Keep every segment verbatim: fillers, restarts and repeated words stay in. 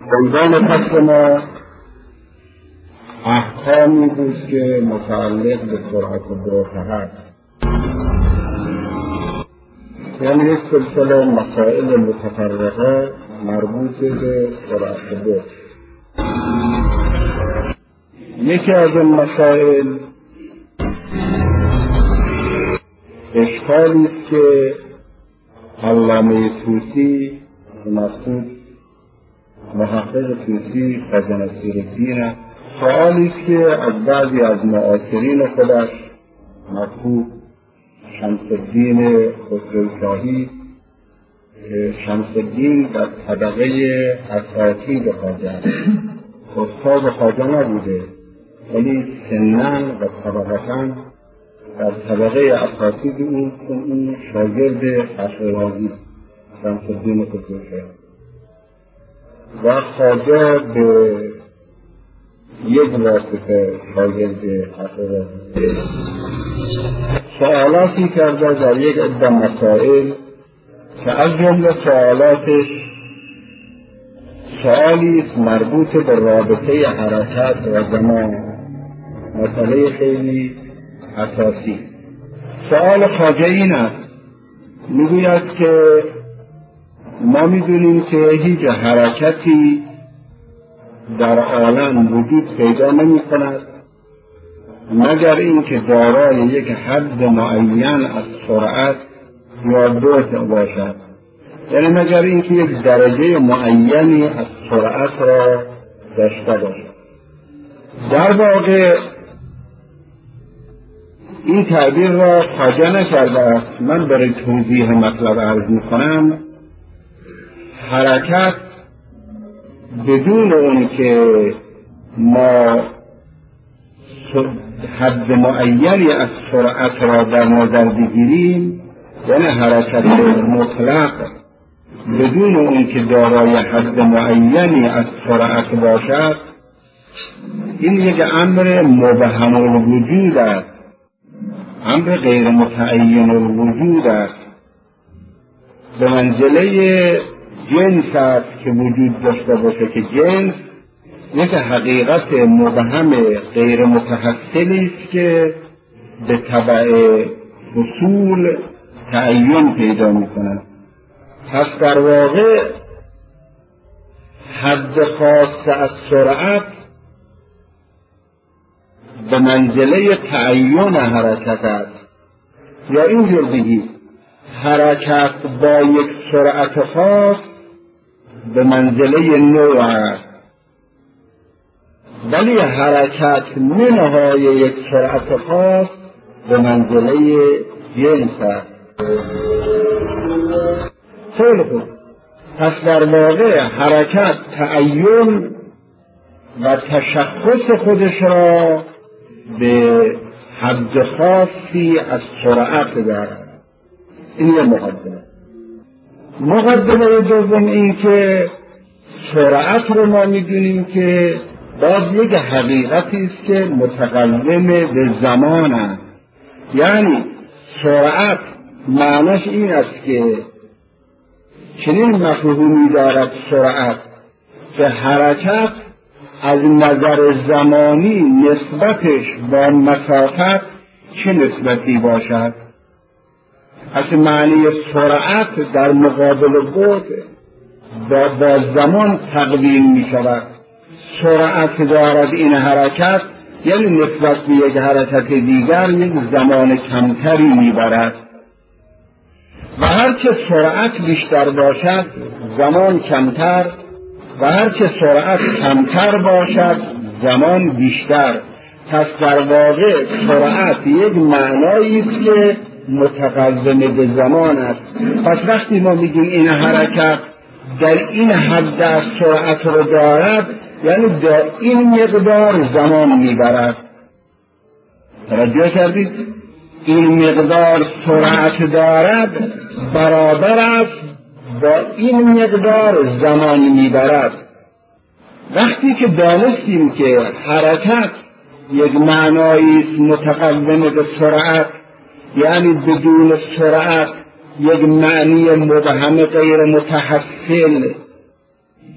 عنوان فصل ما احکامی بود که متعلق به سرعت برهه هست، یعنی یک سلسله مسائل متفرقه مربوط به سرعت برهه. یکی از این مسائل اشکالی است که علامه طوسی مسعود محقق طوسی خواجه نصیرالدین سؤالی است که از بعضی از معاصرین خودش مرحوم شمس الدین خسروشاهی که شمس الدین در طبقه اساتید خواجه است، استاد خواجه نبوده ولی سنن و طبقتاً در طبقه اساتید اون اون شاگرد فخررازی شمس الدین خسروشاهی و خواجه به یک واسطه شاگرد فخررازی سوالاتی کرده در یک عده مسائل که از جمله سوالاتش سوالی است مربوط به رابطه حرکت و زمان، مسئله خیلی اساسی. سوال خواجه این است، میگوید که ما میدونیم که هیچ حرکتی در عالم وجود پیدا نمی کند مگر اینکه دارای یک حد معین از سرعت یا بعد باشد، یعنی مگر اینکه یک درجه معینی از سرعت را داشته باشد. در واقع این تعبیر را خواجه نکرده است، من برای توضیح مطلب عرض میکنم. حرکت بدون اون که ما حد معینی از سرعت را در نظر بگیریم، یعنی حرکت مطلق بدون اون که دارای حد معینی از سرعت باشد، این یک امر مبهم الوجود است، امر غیر متعین الوجود است، به منزله جنس است که وجود داشته باشه که جنس یک حقیقت مبهم غیر متحصلی است که به تبع اصول تعین پیدا می‌کند. پس در واقع حد خاص از سرعت به منزله تعین حرکت است، یا اینجور بگید حرکت با یک سرعت خاص به منزله نوع است، ولی حرکت منهای یک سرعت خاص به منزله جنس است. خیلی خوب، پس در واقع حرکت تعین و تشخص خودش را به حد خاصی از سرعت دارد. این یه مقدمه. مقدمه دوم این که سرعت رو ما میدونیم که باز یک حقیقتی است که متقلم به زمان است، یعنی سرعت معناش این است که چنین مفهومی دارد سرعت که حرکت از نظر زمانی نسبتش با مسافت چه نسبتی باشد. از معنی سرعت در مقابل بعد با, با زمان تقویم می شود. سرعت دارد این حرکت، یعنی نسبت به یک حرکت دیگر یک زمان کمتری می برد و هر که سرعت بیشتر باشد زمان کمتر و هر که سرعت کمتر باشد زمان بیشتر. پس در واقع سرعت یک معنایی است که متقدم به زمان است. پس وقتی ما میگیم این حرکت در این حد از سرعت رو دارد، یعنی در این مقدار زمان میبرد. توجه کردید؟ این مقدار سرعت دارد برابر است با این مقدار زمان میبرد. وقتی که دانستیم که حرکت یک معنایی است متقدم به سرعت، یعنی بدون سرعت یک معنی مبهم غیر متحصل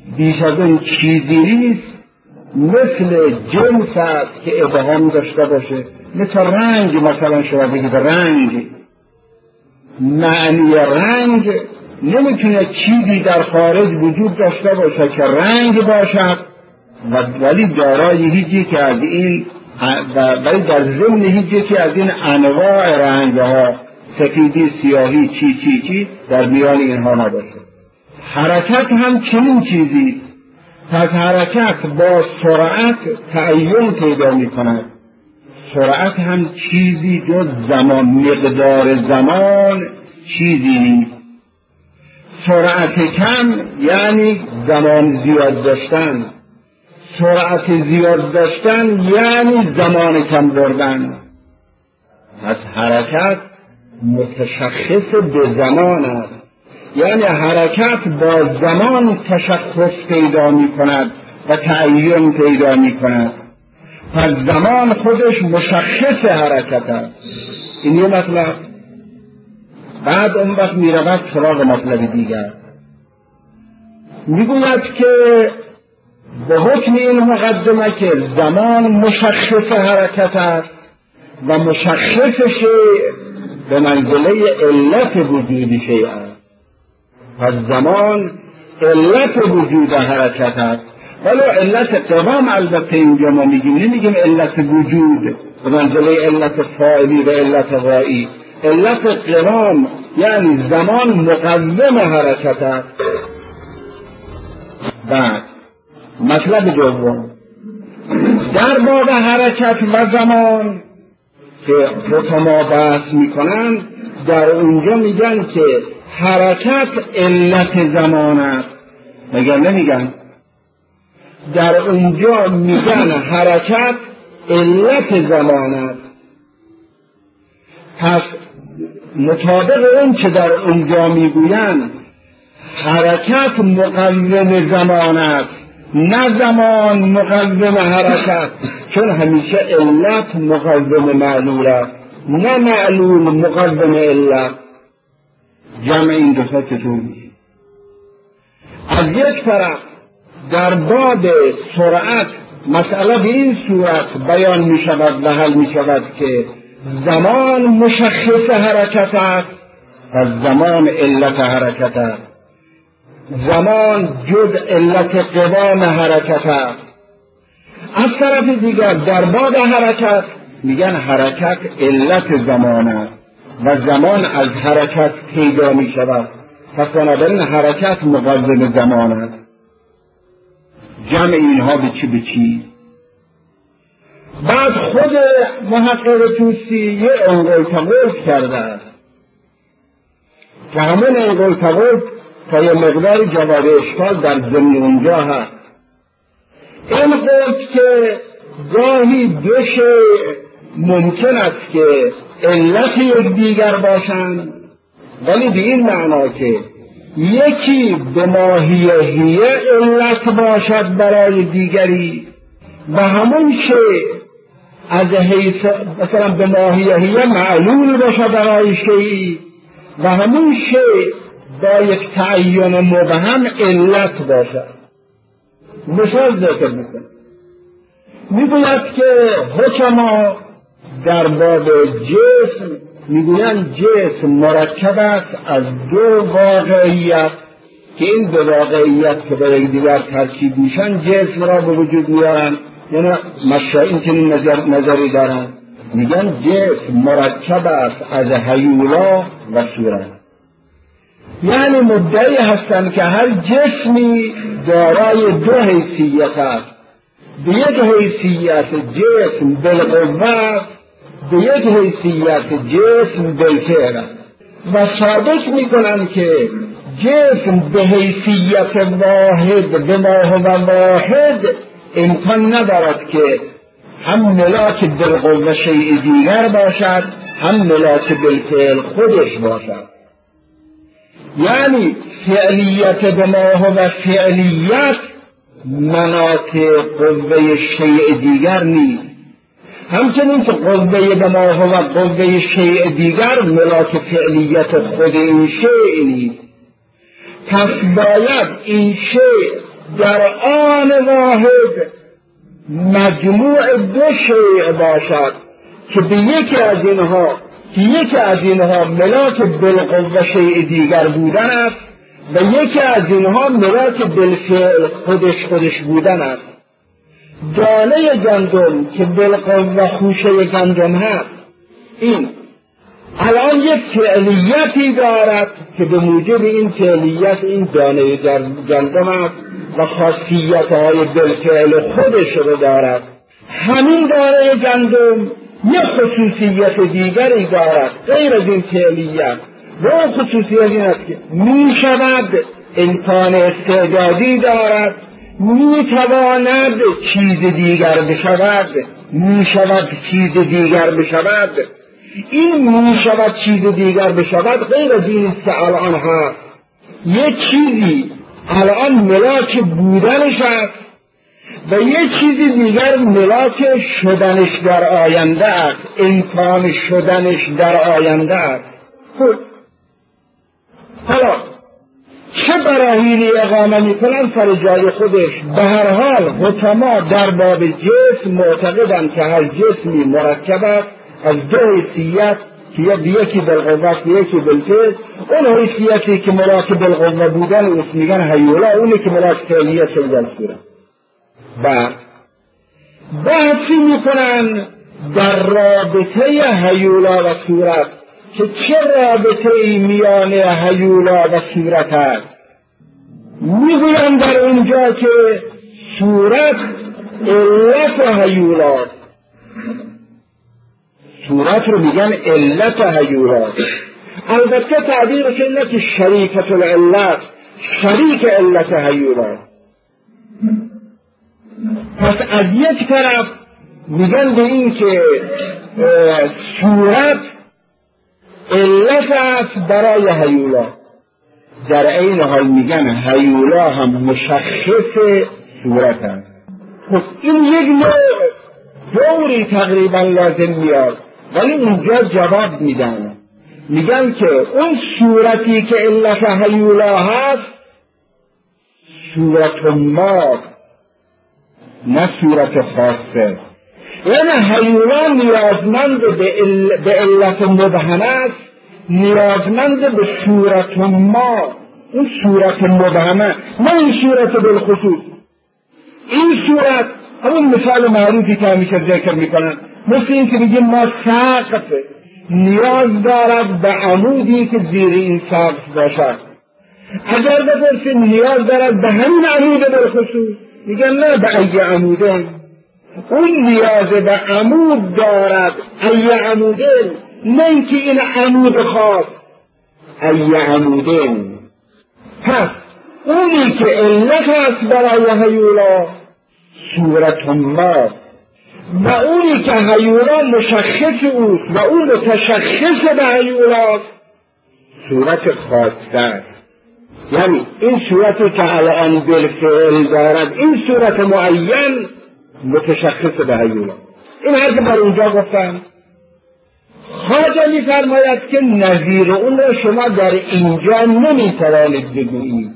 بیش از اون چیزی نیست، مثل جنس است که ابهام داشته باشه، مثل رنگ. مثلا شما بگید رنگ، معنی رنگ نمیتونه چیزی در خارج وجود داشته باشه که رنگ باشد ولی دارای هیچ یکی از این ولی در ضمن هیچ یکی از این انواع رنگ ها، سفیدی، سیاهی، چی چی چی در میان اینها نباشه. حرکت هم چنین چیزی. پس حرکت با سرعت تعین پیدا می کند. سرعت هم چیزی جز زمان، مقدار زمان چیزی نیست. سرعت کم یعنی زمان زیاد داشتن، سرعت زیاد داشتن یعنی زمان کم بردن. پس حرکت متشخص به زمان است، یعنی حرکت با زمان تشخص پیدا می کند و تعین پیدا می کند. پس زمان خودش مشخص حرکت است. این یه مطلب. بعد اون وقت می رود سراغ مطلب دیگر، می گوید که به حکم این مقدمه که زمان مشخص حرکت است و مشخص شیء به منزله علت وجود شیء است. پس زمان علت وجود حرکت است، ولی علت قوام البته اینجا ما میگیم، نمیگیم علت وجود به منزله علت فاعلی و علت غایی. علت قوام یعنی زمان مقوم حرکت است. بعد مطلب دوم در باب حرکت و زمان که حکما بحث میکنن، در اونجا میگن که حرکت علت زمان است. مگر نمیگن؟ در اونجا میگن حرکت علت زمان است. پس مطابق اون که در اونجا میگوین حرکت مقوم زمان است، نه زمان مقوم حرکت، چون همیشه علت مقوم معلول است، نه معلول مقوم علت. جمع این دو تا چطور میشه؟ از یک طرف در باب سرعت مسئله به این صورت بیان می شود و حل می شود که زمان مشخص حرکت است و زمان علت حرکت است. زمان جز علت قوام حرکت است. از طرف دیگر در باب حرکت میگن حرکت علت زمان است و زمان از حرکت پیدا می شود. پس بنابراین حرکت مقوم زمان است. جمع اینها به چی به چی؟ بعد خود محقق طوسی یه انقل تقول کرده است که همون انقل تقول تا یه مقدار جواب اشکال در ضمن اونجا هست. این قول که گاهی دو شیء ممکن است که علت یک دیگر باشند، ولی به این معنا که یکی به ماهیهی علت باشد برای دیگری و همون شیء از حیث مثلا به ماهیهی معلول باشد برای شیئی و همون شیء با یک تعین مبهم علت باشد. مثال ذکر میکنه، میگوید که حکما در باب جسم میگویند جسم مرکب است از دو واقعیت که این دو واقعیت که به یکدیگر ترکیب میشن جسم را به وجود میارن. یعنی مشایخ چنین نظر نظری دارن، میگن جسم مرکب است از هیولا و صورت. یعنی مدعی هستند که هر جسمی دارای دو حیثیت است. به یک حیثیت جسم بالقوه است، به یک حیثیت جسم بالفعل است و ثابت میکنند که جسم به حیثیت واحد به ما هو واحد امکان ندارد که هم ملاک بالقوه شیء دیگر باشد، هم ملاک بالفعل خودش باشد. یعنی فعلیت به ما هو فعلیت مناط قوه شیء دیگر نیست، همچنین که قوه به ما هو قوه شیء دیگر ملاک فعلیت خود این شیء نیست. پس باید این شیء در آن واحد مجموع دو شیء باشد که به یکی از اینها که یکی از اینها ملاک بالقوه شیء دیگر بودن است و یکی از اینها ملاک بالفعل خودش خودش بودن است. دانه گندم که بالقوه خوشه گندم هست، این الان یک فعلیتی دارد که به موجب این فعلیت این دانه گندم است و خاصیت‌های بالفعل خودش رو دارد. همین دانه گندم یک خصوصیت دیگری دارد غیر از این فعلیت و اون خصوصیت این است که می شود امکان استعدادی دارد، می تواند چیز دیگر بشود، می شود چیز دیگر بشود. این می شود چیز دیگر بشود غیر از این است که الان هست یک چیزی الان ملاک بودنش است و یک چیزی دیگر ملاک شدنش در آینده است، امکان شدنش در آینده است. خب حالا چه براهینی اقامه میکنن سر جای خودش؟ به هر حال حکما در باب جسم معتقدند که هر جسمی مرکب است از دو حیثیت که یکی بالقوه یکی بالفعل. اون حیثیتی که ملاک بالقوه بودن اوست میگن هیولا، اونی که ملاک فعلیت شدن صورت. و بحثی میکنن در رابطه هیولا و صورت که چه رابطه ای میان هیولا و صورت است. میگویند در اونجا که صورت علت هیولا، صورت رو میگن علت هیولا. البته تعبیرش اینه که شریکت العلت، شریک علت هیولا. پس از یک طرف میگن به این که صورت علت است برای هیولا، در این حال میگن هیولا هم مشخص صورت است. خب این یک نوع دوری تقریبا لازم میاد، ولی اونجا جواب میدن، میگن که اون صورتی که علت هیولا هست صورت ما نه صورت خاصه. یعنی هیولا نیازمند به علت مبهمه است، نیازمند به صورت ما، اون صورت مبهمه، نه این صورت بالخصوص. این صورت همون مثال معروفی که همیشه ذکر میکنن، مثل این که بگیم ما سقف نیاز دارد به عمودی که زیر این سقف باشد. اگر بپرسیم نیاز دارد به همین عمود بالخصوص، میگن نه به ای عموده. اون نیاز به عمود دارد، ای عموده، نه اینکه این عمود خاص، ای عموده. پس اونی که علت است برای هیولا صورت ما، و اونی که هیولا مشخص اوست و اون متشخص به هیولا صورت خاصه است. یعنی این صورتی که الان بالفعل دارد، این صورت معین متشخص به هیولا. این هر که بر اونجا گفتم. خواجه می‌فرماید که نظیر اون را شما در اینجا نمی‌توانید بگویید.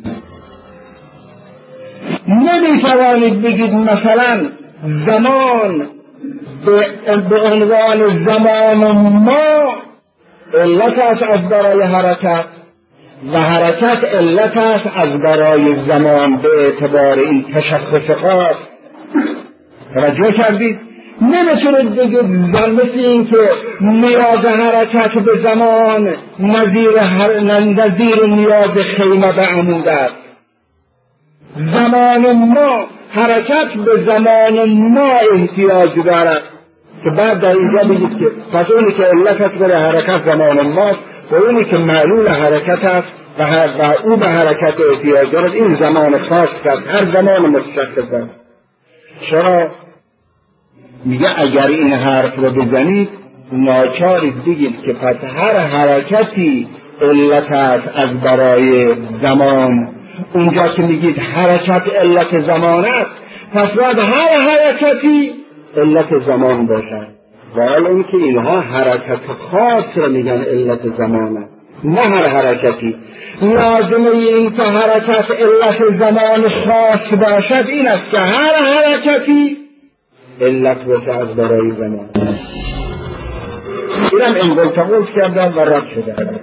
نمی‌توانید بگید مثلا زمان به عنوان زمان ما علت است از برای حرکت و حرکت علت است از برای زمان به اعتبار این تشخص خاص. توجه کردید؟ نمیتونید بگید زن مثل این که نیاز حرکت به زمان نظیر, هر... نظیر نیاز خیمه به عمود است. زمان ما حرکت به زمان ما احتیاج دارد که بعد در اینجا بگید که پس اونی که علت است برای حرکت زمان ماست و اونی که معلول حرکت است و, هر... و او به حرکت احتیاج دارد این زمان خاص است، هر زمان متشخص است. چرا؟ میگه اگر این حرف رو بزنید ناچارید بگید که پس هر حرکتی علت است از برای زمان. اونجا که میگید حرکت علت زمان است، پس باید هر حرکتی علت زمان باشد. ولی اینکه اینها حرکت خاص رو میگن علت زمان است، نه هر حرکتی. لازمه این که حرکت علت زمان خاص باشد این است که هر حرکتی علت باشه از برای زمان. اینم انگل تقول کردن و رد شدن.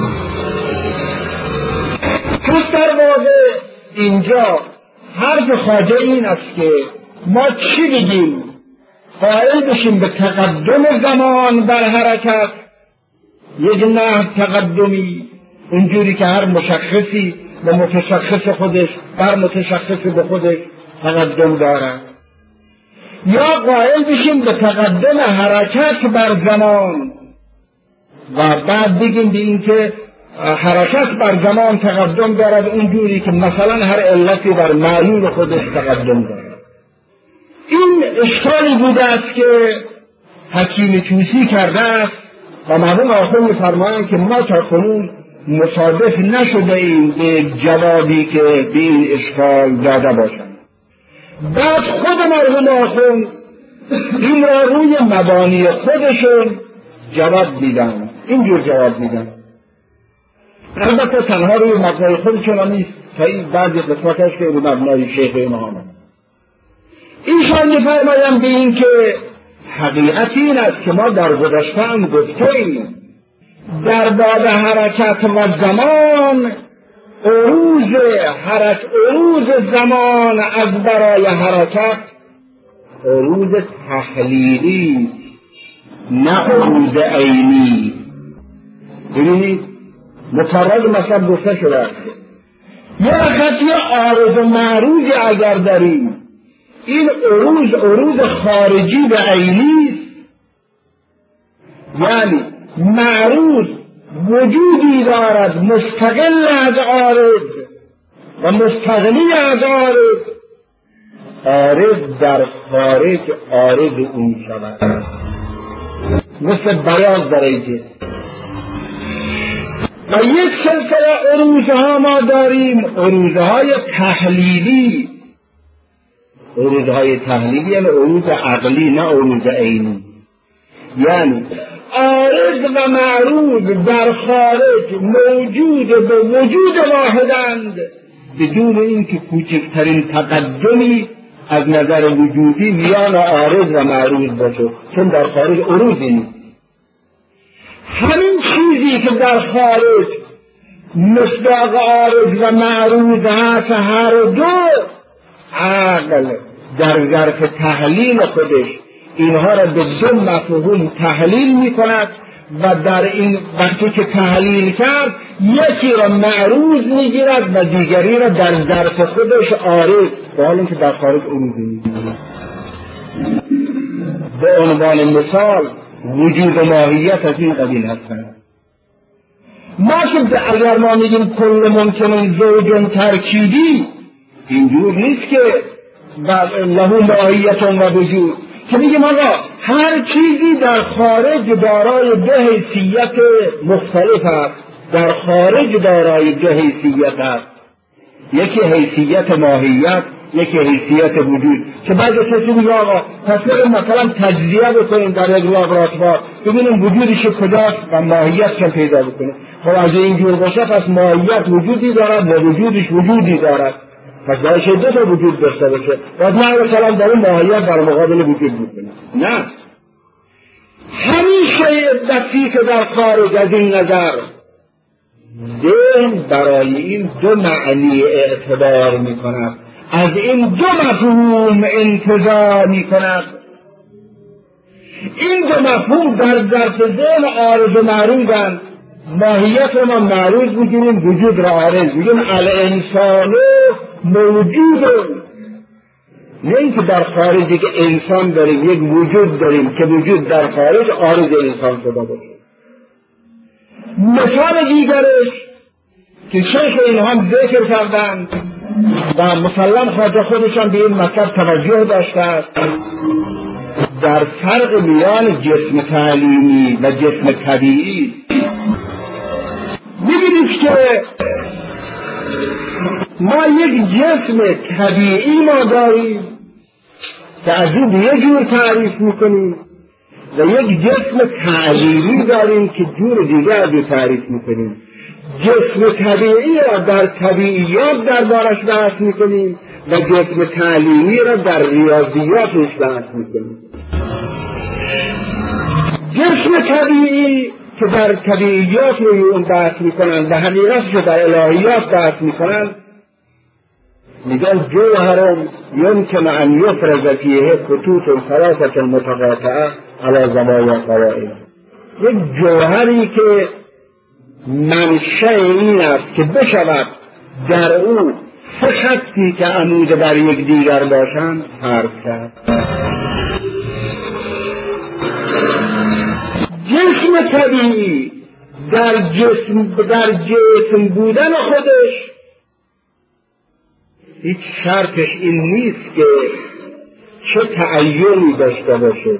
پس در واقع اینجا حرف خواجه این است که ما چی بگیم؟ قائل بشیم به تقدم زمان بر حرکت، یک نحو تقدمی اونجوری که هر مشخصی به متشخص خودش بر متشخص به خودش تقدم دارد، یا قائل بشیم به تقدم حرکت بر زمان و بعد بگیم به این که حرکت بر زمان تقدم دارد اونجوری که مثلا هر علتی بر معلول خودش تقدم دارد. این اشکالی بوده است که حکیم توسی کرده است و مرحوم آخر می‌فرمایند که ما تا کنون مصادف نشده ایم به جوابی که به این اشکال داده باشند. بعد خود مرحوم آخر این را روی مبانی خودشون جواب میدن، اینجور جواب میدن. البته تنها روی مبنای خودشون نیست، تا این بعضی قسمتش که روی مبنای شیخ اینها هم. ایشان می‌فرمایند به این که حقیقت این است که ما در گذشته هم گفتیم در باب حرکت و زمان عروض حرکت عروض زمان از برای حرکت عروض تحلیلی نه عروض عینی. ببینید مکرر مثلا گفته شده است یه وقتی عارض و معروض اگر داریم این عروض عروض خارجی به عینی است، یعنی معروض وجودی دارد مستقل از عارض و مستغنی از عارض، عارض در خارج عارض اون شود، مثل بیاض برای جسم. و یک سلسله عروضها ما داریم، عروضهای تحلیلی. عروضهای تحلیلی یعنی عروض عقلی نه عروض عینی، یعنی عارض و معروض در خارج موجود به وجود واحدند بدون اینکه کوچکترین تقدمی از نظر وجودی میان عارض و معروض باشه، چون در خارج عروضی نیست. همین چیزی که در خارج مصداق عارض و معروض هست هر دو عقل در ظرف تحلیل خودش اینها را به دو مفهوم تحلیل می کند و در این وقتی که تحلیل کرد یکی را معروض می گیرد و دیگری را در ظرف خودش عارض، به حال اینکه در خارج عروضی می گیرد. به عنوان مثال وجود و ماهیت از این قبیل هستند. ما که اگر ما میگیم کل ممکنون زوجون ترکیبی اینجور نیست که له ماهیت و وجود، که میگیم آقا هر چیزی در خارج دارای دو حیثیت مختلف است، در خارج دارای دو حیثیت است، یکی حیثیت ماهیت یکی حیثیت وجود. که بعضی کسی میگه آقا پس مثلا تجزیه بکنیم در یک لابراتوار ببینیم وجودش کجاست و ماهیت چه پیدا بکنیم. خب از اینجور باشه پس ماهیت وجودی دارد و وجودش وجودی دارد، پس باشه دو تا وجود داشته باشه. باید ما مثلا داره ماهیت در مقابل وجود بکنیم. نه، همیشه دقیق در خارج از این نظر ذهن برای این دو معنی اعتبار می کند، از این دو مفهوم انتزاع می کند. این دو مفهوم در ظرف ذهن عارض و معروضند. ماهیت رو ما معروض بگیریم، وجود را عارض بگیریم. الانسان موجود، نه اینکه در خارجی که انسان داریم یک وجود داریم که وجود در خارج عارض انسان شده باشه. مثال دیگرش که شیخ این هم ذکر کردند و مسلم خواجه خودشان به این مطلب توجه داشته است، در فرق میان جسم تعلیمی و جسم طبیعی. می‌بینید که ما یک جسم طبیعی ما داریم که از این به یه جور تعریف میکنیم و یک جسم تعلیمی داریم که جور دیگه از این تعریف میکنیم. جسم طبیعی را در طبیعیات دربارش بحث میکنیم و جسم تعلیمی را در ریاضیاتش بحث میکنیم. جسم طبیعی که در طبیعیات روی اون بحث میکنن و حقیقتش رو در الهیات بحث میکنن میگن جوهرم یمکن ان یفرز فیه خطوط ثلاثه متقاطعه علی زوایا قوائم. یک جوهری که منشأ این است که بشود در او سه خطی که عمود بر یک دیگر باشند فرض کرد. جسم طبیعی در جسم در جسم بودن خودش هیچ شرطش این نیست که چه تعینی داشته باشه.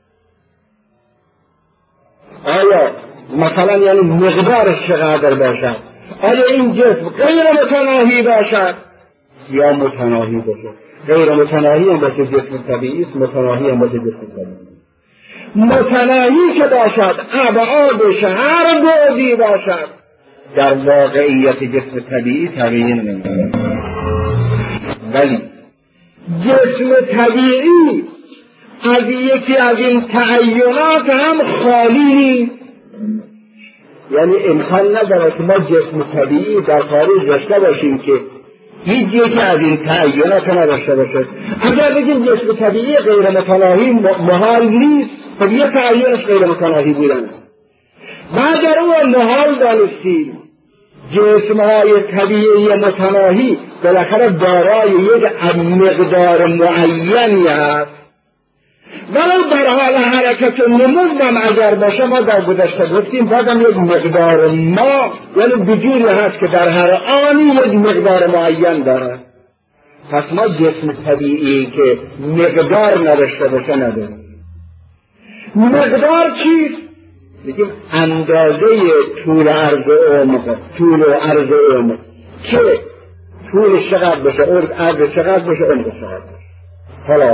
آیا مثلا یعنی مقدارش چقدر باشد؟ آیا این جسم غیر متناهی باشد یا متناهی باشد؟ غیر متناهی هم باشه جسم طبیعی است، متناهی هم باشه جسم طبیعی. متناهی که باشد ابعادش هر بعدی باشد در واقعیت جسم طبیعی تغییر نمی‌کند. ولی جسم طبیعی از یکی از این تعینات هم خالی نیست. یعنی امکان نداره که ما جسم طبیعی در خارج داشته باشیم که هیچ یکی از این تعینات نداشته باشه. اگر بگیم جسم طبیعی غیر متناهی محال نیست، خب یه تعینش غیر متناهی بودن. و اگر او محال دانستیم جسم‌های طبیعی متناهی بالاخره دارای یک مقدار معینی است، ولو در حال حرکت نمود هم اگر باشه، ما در گذشته گفتیم بازم یک مقدار ما یعنی بجوری هست که در هر آنی یک مقدار معین دارد. پس ما جسم طبیعی که مقدار نداشته باشه نداریم. مقدار چیست؟ میگیم اندازه طول عرض عمق، طول و عرض عمق که طولش چقدر باشه، عرض چقدر باشه، عمق چقدر باشه. حالا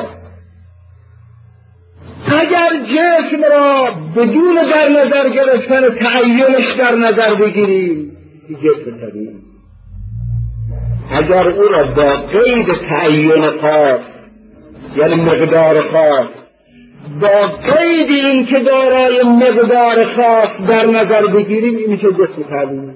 اگر جسم را بدون در نظر گرفتن تعینش در نظر بگیریم جسم طبیعی، اگر او را با قید تعین خاص یعنی مقدار خاص با قید این که دارای مقدار خاص در نظر بگیریم این میشه جسم تعلیمی.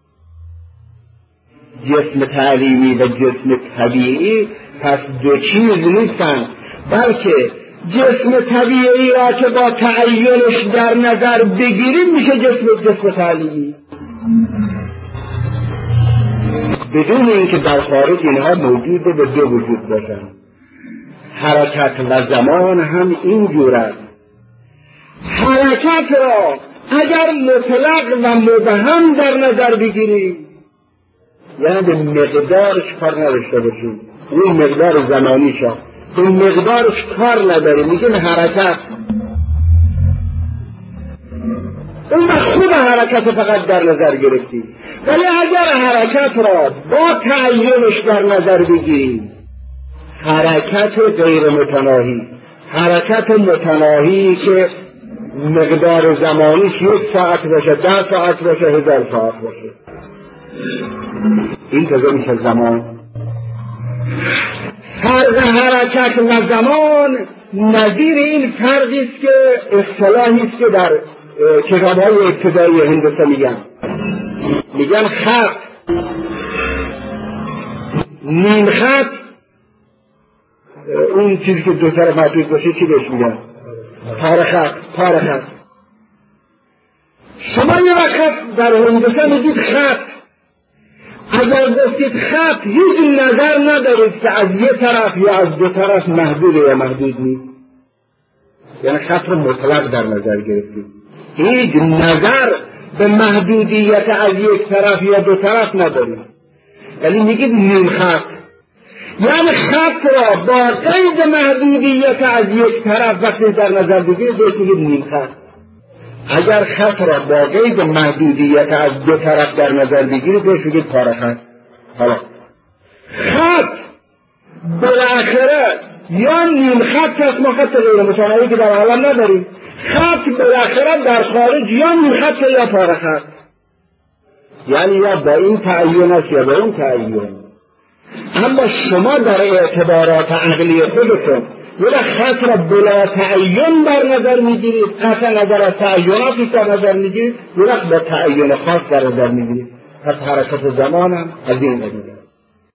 جسم تعلیمی و جسم طبیعی پس دو چیز نیستن، بلکه جسم طبیعی را که با تعینش در نظر بگیریم میشه جسم جسم تعلیمی، بدون اینکه در خارج اینها موجود به دو وجود باشن. حرکت و زمان هم اینجور است. حرکت را اگر مطلق و مبهم در نظر بگیریم یعنی به مقدارش کار نداشته باشیم، اون مقدار زمانی شد به مقدارش کار نداریم، میگیم حرکت، اون خوب حرکت فقط در نظر گرفتیم. ولی اگر حرکت را با تعینش در نظر بگیریم، حرکت غیر متناهی، حرکت متناهی که مقدار زمانیش یک ساعت باشه، ده ساعت باشه، هزار ساعت باشه، این تازه میشه زمان. فرق حرکت و زمان نظیر این فرقی است که اصطلاحی است که در کتاب‌های ابتدایی هندسه میگن میگن خط، نیم خط، اون چیزی که دو طرف محدود باشه چی بهش میگن؟ پاره خط. پاره خط. شما یه وقت در هندسه میگید خط، اگر گفتید خط هیچ نظر ندارید که از یه طرف یا از دو طرف محدود یا محدود نیست، یعنی خط رو مطلق در نظر گرفتید، هیچ نظر به محدودیت از یک طرف یا دو طرف ندارید، ولی میگید نیم خط، یعنی خط را با قید محدودیت از یک طرف وقتی در نظر بگیرید بهش میگید نیم خط. اگر خط را با قید محدودیت از دو طرف در نظر بگیرید بهش میگید پاره خط. حالا خط بالاخره یا نیم خط هست، ما خط غیر متناهی که در عالم نداریم، خط بالاخره در خارج یا نیم خط یا پاره خط. یعنی یا با این تعین است یا با اون تعین. اما شما در اعتبارات عقلی خودتون یه خط را بلا تعین در نظر میگیرید، قطع نظر از تعیناتش در نظر میگیرید، یه با تعین خاص در نظر میگیرید. پس حرکت زمانم از این قبیل.